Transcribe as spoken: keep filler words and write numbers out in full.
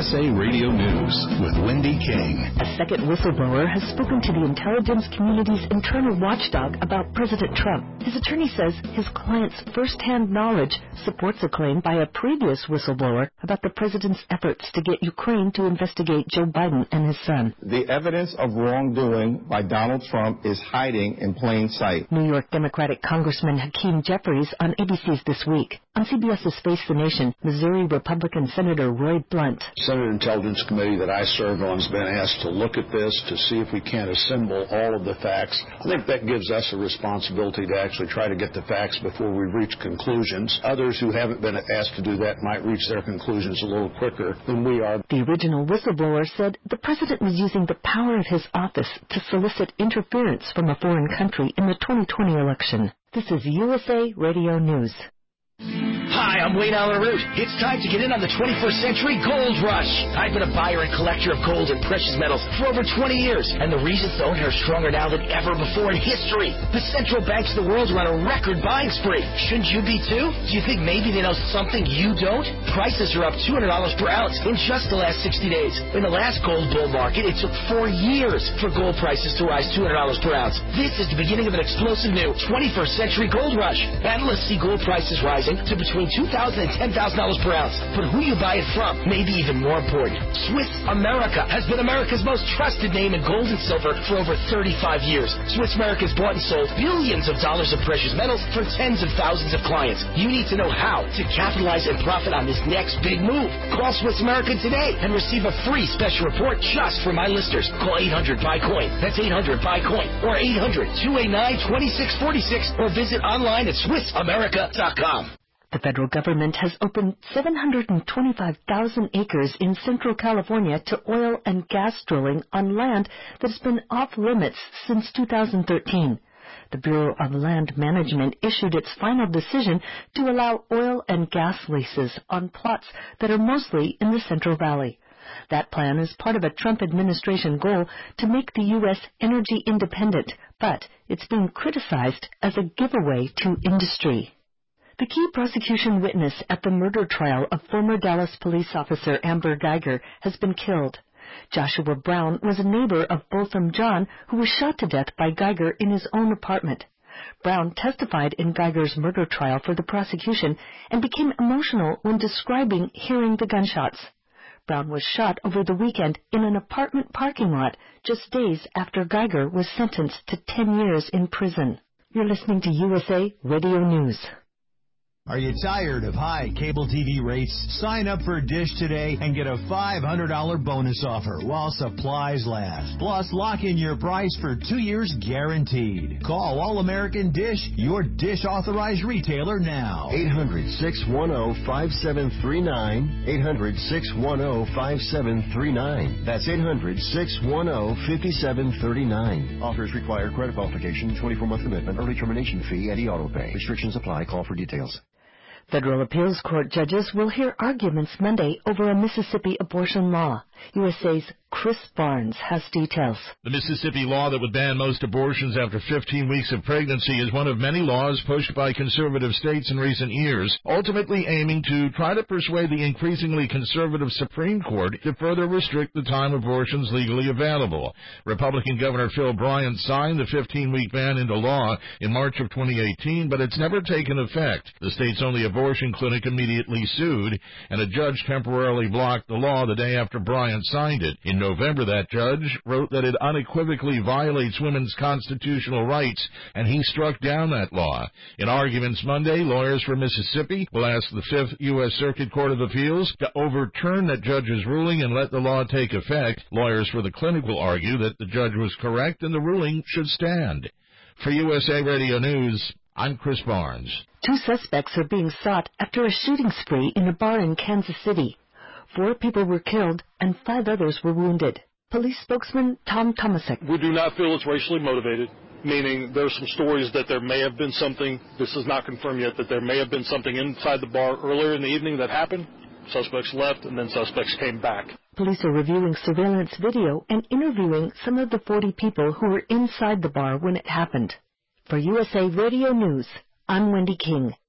S A Radio News with Wendy King. A second whistleblower has spoken to the intelligence community's internal watchdog about President Trump. His attorney says his client's first-hand knowledge supports a claim by a previous whistleblower about the president's efforts to get Ukraine to investigate Joe Biden and his son. The evidence of wrongdoing by Donald Trump is hiding in plain sight. New York Democratic Congressman Hakeem Jeffries on A B C's This Week. On CBS's Face the Nation, Missouri Republican Senator Roy Blunt. Senate Intelligence Committee that I serve on has been asked to look at this to see if we can't assemble all of the facts. I think that gives us a responsibility to actually try to get the facts before we reach conclusions. Others who haven't been asked to do that might reach their conclusions a little quicker than we are. The original whistleblower said the president was using the power of his office to solicit interference from a foreign country in the twenty twenty election. This is U S A Radio News. Hi, I'm Wayne Allen Root. It's time to get in on the twenty-first century gold rush. I've been a buyer and collector of gold and precious metals for over twenty years, and the reasons to own are stronger now than ever before in history. The central banks of the world are on a record buying spree. Shouldn't you be too? Do you think maybe they know something you don't? Prices are up two hundred dollars per ounce in just the last sixty days. In the last gold bull market, it took four years for gold prices to rise two hundred dollars per ounce. This is the beginning of an explosive new twenty-first century gold rush. Analysts see gold prices rising to between two thousand dollars and ten thousand dollars per ounce. But who you buy it from may be even more important. Swiss America has been America's most trusted name in gold and silver for over thirty-five years. Swiss America has bought and sold billions of dollars of precious metals for tens of thousands of clients. You need to know how to capitalize and profit on this next big move. Call Swiss America today and receive a free special report just for my listeners. Call eight hundred buy coin. That's eight hundred buy coin or eight hundred two eight nine two six four six or visit online at swiss america dot com. The federal government has opened seven hundred twenty-five thousand acres in central California to oil and gas drilling on land that has been off-limits since two thousand thirteen. The Bureau of Land Management issued its final decision to allow oil and gas leases on plots that are mostly in the Central Valley. That plan is part of a Trump administration goal to make the U S energy independent, but it's being criticized as a giveaway to industry. The key prosecution witness at the murder trial of former Dallas police officer Amber Guyger has been killed. Joshua Brown was a neighbor of Botham Jean, who was shot to death by Guyger in his own apartment. Brown testified in Guyger's murder trial for the prosecution and became emotional when describing hearing the gunshots. Brown was shot over the weekend in an apartment parking lot just days after Guyger was sentenced to ten years in prison. You're listening to U S A Radio News. Are you tired of high cable T V rates? Sign up for Dish today and get a five hundred dollars bonus offer while supplies last. Plus, lock in your price for two years guaranteed. Call All-American Dish, your Dish authorized retailer now. eight hundred, six one zero, five seven three nine. eight hundred, six one zero, five seven three nine. That's eight hundred, six one zero, five seven three nine. Offers require credit qualification, twenty-four month commitment, early termination fee, and e-auto pay. Restrictions apply. Call for details. Federal appeals court judges will hear arguments Monday over a Mississippi abortion law. U S A's Chris Barnes has details. The Mississippi law that would ban most abortions after fifteen weeks of pregnancy is one of many laws pushed by conservative states in recent years, ultimately aiming to try to persuade the increasingly conservative Supreme Court to further restrict the time abortions legally available. Republican Governor Phil Bryant signed the fifteen-week ban into law in March of twenty eighteen, but it's never taken effect. The state's only abortion clinic immediately sued, and a judge temporarily blocked the law the day after Bryant signed it. In November, that judge wrote that it unequivocally violates women's constitutional rights, and he struck down that law. In arguments Monday, lawyers for Mississippi will ask the Fifth U S Circuit Court of Appeals to overturn that judge's ruling and let the law take effect. Lawyers for the clinic will argue that the judge was correct and the ruling should stand. For U S A Radio News, I'm Chris Barnes. Two suspects are being sought after a shooting spree in a bar in Kansas City. Four people were killed and five others were wounded. Police spokesman Tom Tomasek. We do not feel it's racially motivated, meaning there are some stories that there may have been something, this is not confirmed yet, that there may have been something inside the bar earlier in the evening that happened. Suspects left and then suspects came back. Police are reviewing surveillance video and interviewing some of the forty people who were inside the bar when it happened. For U S A Radio News, I'm Wendy King.